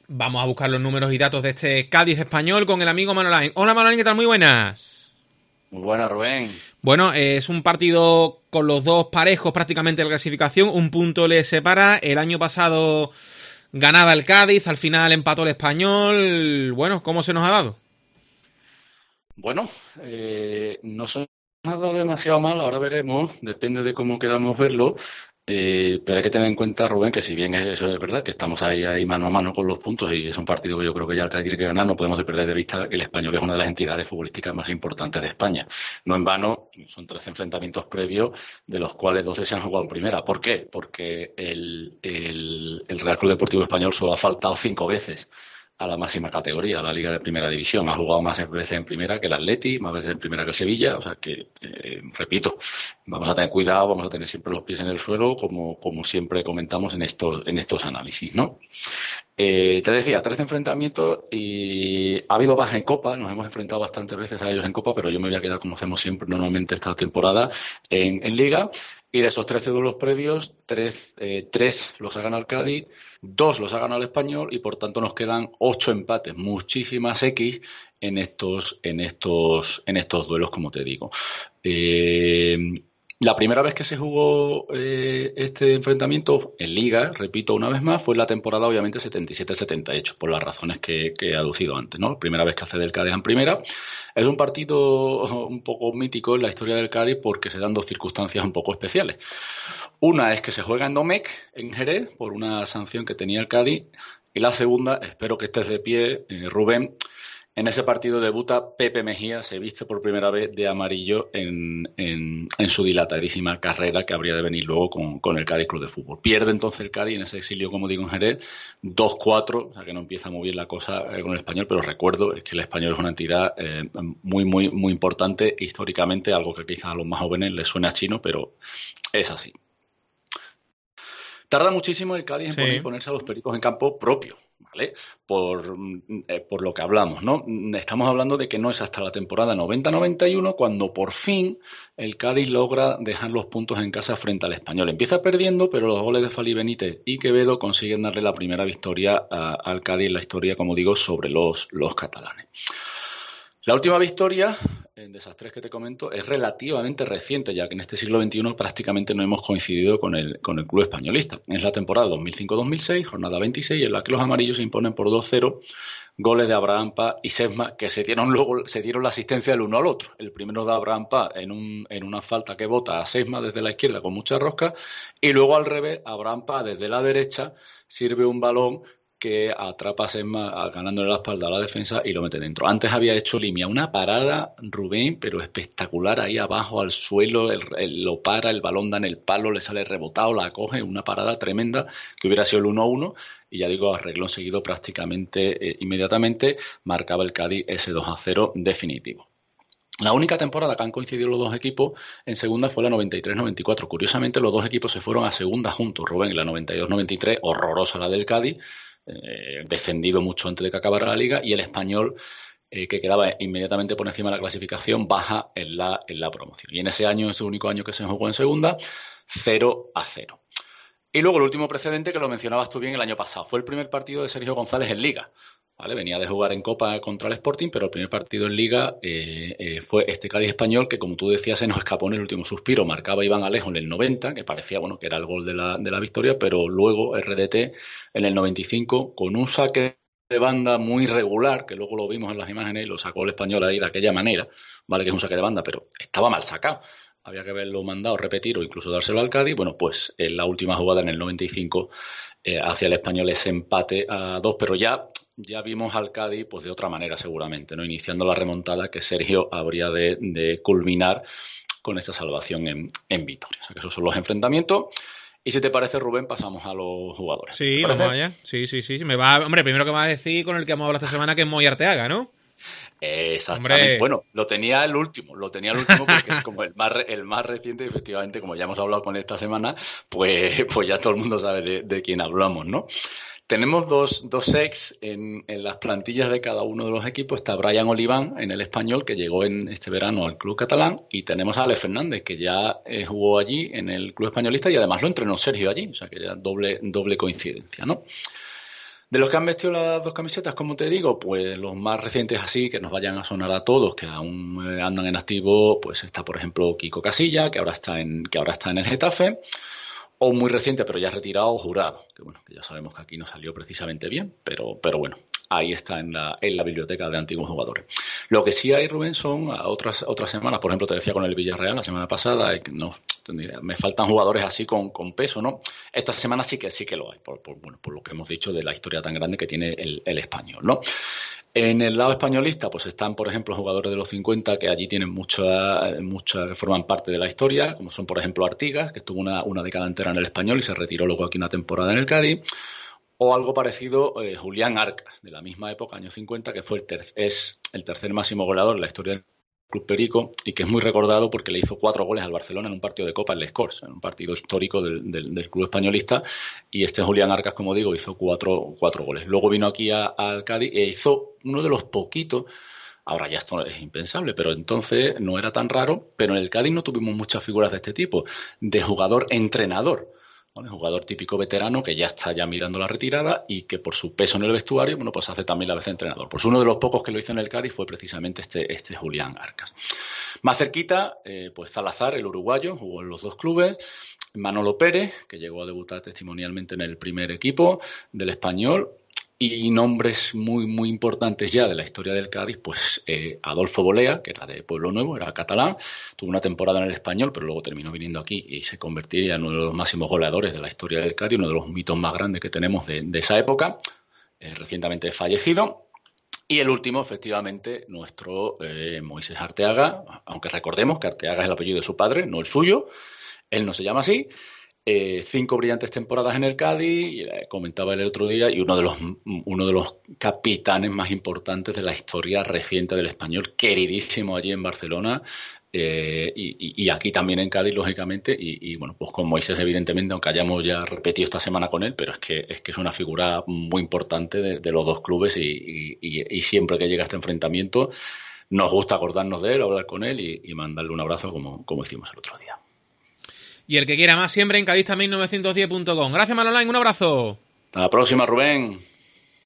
Vamos a buscar los números y datos de este Cádiz español con el amigo Manolain. Hola Manolain, ¿qué tal? Muy buenas. Muy buena, Rubén. Bueno, es un partido con los dos parejos prácticamente de la clasificación. Un punto les separa. El año pasado ganaba el Cádiz, al final empató el Español. Bueno, ¿cómo se nos ha dado? Bueno, no se nos ha dado demasiado mal, ahora veremos, depende de cómo queramos verlo. Pero hay que tener en cuenta, Rubén, que si bien eso es verdad, que estamos ahí mano a mano con los puntos y es un partido que yo creo que ya el Cádiz tiene que ganar, no podemos perder de vista que el Español es una de las entidades futbolísticas más importantes de España. No en vano, son 13 enfrentamientos previos, de los cuales 12 se han jugado en primera. ¿Por qué? Porque el Real Club Deportivo Español solo ha faltado 5 veces a la máxima categoría, a la Liga de Primera División. Ha jugado más veces en primera que el Atleti, más veces en primera que el Sevilla. O sea que, repito, vamos a tener cuidado, vamos a tener siempre los pies en el suelo, como siempre comentamos en estos análisis, ¿no? Te decía, 13 enfrentamientos y ha habido baja en Copa, nos hemos enfrentado bastantes veces a ellos en Copa, pero yo me voy a quedar, como hacemos siempre normalmente esta temporada, en Liga. Y de esos 13 duelos previos, 3 los ha ganado el Cádiz, 2 los ha ganado el Español y por tanto nos quedan 8 empates, muchísimas X en estos duelos, como te digo. La primera vez que se jugó este enfrentamiento en Liga, repito una vez más, fue en la temporada obviamente 77-78, por las razones que he aducido antes, ¿no? La primera vez que accede el Cádiz en primera. Es un partido un poco mítico en la historia del Cádiz porque se dan dos circunstancias un poco especiales. Una es que se juega en Domecq, en Jerez, por una sanción que tenía el Cádiz. Y la segunda, espero que estés de pie, Rubén. En ese partido debuta Pepe Mejía, se viste por primera vez de amarillo en su dilatadísima carrera que habría de venir luego con el Cádiz Club de Fútbol. Pierde entonces el Cádiz en ese exilio, como digo, en Jerez, 2-4, o sea que no empieza muy bien la cosa con el Español, pero recuerdo es que el Español es una entidad muy, muy, muy importante históricamente, algo que quizás a los más jóvenes les suena chino, pero es así. Tarda muchísimo el Cádiz en ponerse a los pericos en campo propio, ¿vale? Por lo que hablamos, ¿no? Estamos hablando de que no es hasta la temporada 90-91 cuando por fin el Cádiz logra dejar los puntos en casa frente al Español. Empieza perdiendo, pero los goles de Fali Benítez y Quevedo consiguen darle la primera victoria al Cádiz en la historia, como digo, sobre los catalanes. La última victoria de esas tres que te comento es relativamente reciente, ya que en este siglo XXI prácticamente no hemos coincidido con el club españolista. Es la temporada 2005-2006, jornada 26, en la que los amarillos se imponen por 2-0, goles de Abraham Paz y Sesma, que se dieron la asistencia del uno al otro. El primero de Abraham Paz en una falta que bota a Sesma desde la izquierda con mucha rosca, y luego al revés, Abraham Paz desde la derecha sirve un balón que atrapa a Sesma ganándole la espalda a la defensa y lo mete dentro. Antes había hecho Limia una parada, Rubén, pero espectacular ahí abajo al suelo, lo para, el balón da en el palo, le sale rebotado, la coge, una parada tremenda que hubiera sido el 1-1 y ya digo, arregló seguido prácticamente inmediatamente, marcaba el Cádiz ese 2-0 definitivo. La única temporada que han coincidido los dos equipos en segunda fue la 93-94. Curiosamente, los dos equipos se fueron a segunda juntos. Rubén, la 92-93, horrorosa la del Cádiz, descendido mucho antes de que acabara la liga, y el Español, que quedaba inmediatamente por encima de la clasificación, baja en la promoción. Y en ese año, ese único año que se jugó en segunda, 0-0. Y luego el último precedente, que lo mencionabas tú bien el año pasado, fue el primer partido de Sergio González en Liga. ¿Vale? Venía de jugar en Copa contra el Sporting, pero el primer partido en Liga fue este Cádiz español que, como tú decías, se nos escapó en el último suspiro. Marcaba Iván Alejo en el 90, que parecía que era el gol de la victoria, pero luego RDT en el 95, con un saque de banda muy regular, que luego lo vimos en las imágenes y lo sacó el Español ahí de aquella manera, vale que es un saque de banda, pero estaba mal sacado. Había que haberlo mandado, repetir o incluso dárselo al Cádiz. Bueno, pues en la última jugada en el 95 hacia el Español ese empate a 2, pero ya vimos al Cádiz pues de otra manera seguramente, ¿no? Iniciando la remontada que Sergio habría de culminar con esa salvación en Vitoria. O sea que esos son los enfrentamientos. Y si te parece, Rubén, pasamos a los jugadores. Sí, vamos allá. Sí. Hombre, primero que me va a decir con el que hemos hablado esta semana, que es Moy Arteaga, ¿no? Exactamente. Hombre. Bueno, lo tenía el último porque es como el más reciente, efectivamente, como ya hemos hablado con él esta semana, pues ya todo el mundo sabe de quién hablamos, ¿no? Tenemos dos ex en las plantillas de cada uno de los equipos. Está Brian Oliván en el Español, que llegó en este verano al club catalán, y tenemos a Alex Fernández, que ya jugó allí en el club españolista y además lo entrenó Sergio allí, o sea que ya doble coincidencia, ¿no? De los que han vestido las dos camisetas, como te digo, pues los más recientes así, que nos vayan a sonar a todos, que aún andan en activo, pues está, por ejemplo, Kiko Casilla, que ahora está en el Getafe, o muy reciente, pero ya retirado, Jurado, que bueno, que ya sabemos que aquí no salió precisamente bien, pero bueno, ahí está en la biblioteca de antiguos jugadores. Lo que sí hay, Rubén, son otras semanas, por ejemplo, te decía con el Villarreal la semana pasada, no, me faltan jugadores así con peso, ¿no? Esta semana sí que lo hay, por lo que hemos dicho de la historia tan grande que tiene el Español, ¿no? En el lado españolista, pues están, por ejemplo, jugadores de los 50 que allí tienen mucha que forman parte de la historia, como son, por ejemplo, Artigas, que estuvo una década entera en el Español y se retiró luego aquí una temporada en el Cádiz, o algo parecido, Julián Arcas, de la misma época, años 50, que es el tercer máximo goleador en la historia del Club Perico y que es muy recordado porque le hizo 4 goles al Barcelona en un partido de Copa en Les Corts, en un partido histórico del club españolista, y Julián Arcas, como digo, hizo 4 goles. Luego vino aquí al Cádiz e hizo uno de los poquitos. Ahora ya esto es impensable, pero entonces no era tan raro, pero en el Cádiz no tuvimos muchas figuras de este tipo, de jugador-entrenador. ¿Vale? Jugador típico veterano que ya está mirando la retirada y que por su peso en el vestuario, bueno, pues hace también la vez de entrenador. Pues uno de los pocos que lo hizo en el Cádiz fue precisamente este Julián Arcas. Más cerquita, pues Salazar, el uruguayo, jugó en los dos clubes. Manolo Pérez, que llegó a debutar testimonialmente en el primer equipo del Español. Y nombres muy, muy importantes ya de la historia del Cádiz, pues Adolfo Bolea, que era de Pueblo Nuevo, era catalán, tuvo una temporada en el Español, pero luego terminó viniendo aquí y se convertiría en uno de los máximos goleadores de la historia del Cádiz, uno de los mitos más grandes que tenemos de esa época, recientemente fallecido. Y el último, efectivamente, nuestro Moisés Arteaga, aunque recordemos que Arteaga es el apellido de su padre, no el suyo, él no se llama así. 5 brillantes temporadas en el Cádiz, comentaba el otro día, y uno de los capitanes más importantes de la historia reciente del Español, queridísimo allí en Barcelona, y aquí también en Cádiz, lógicamente, y bueno, pues con Moisés, evidentemente, aunque hayamos ya repetido esta semana con él, pero es que es una figura muy importante de los dos clubes, y siempre que llega este enfrentamiento, nos gusta acordarnos de él, hablar con él y mandarle un abrazo como hicimos el otro día. Y el que quiera más siempre en cadista1910.com. Gracias, Manolán, un abrazo. Hasta la próxima, Rubén.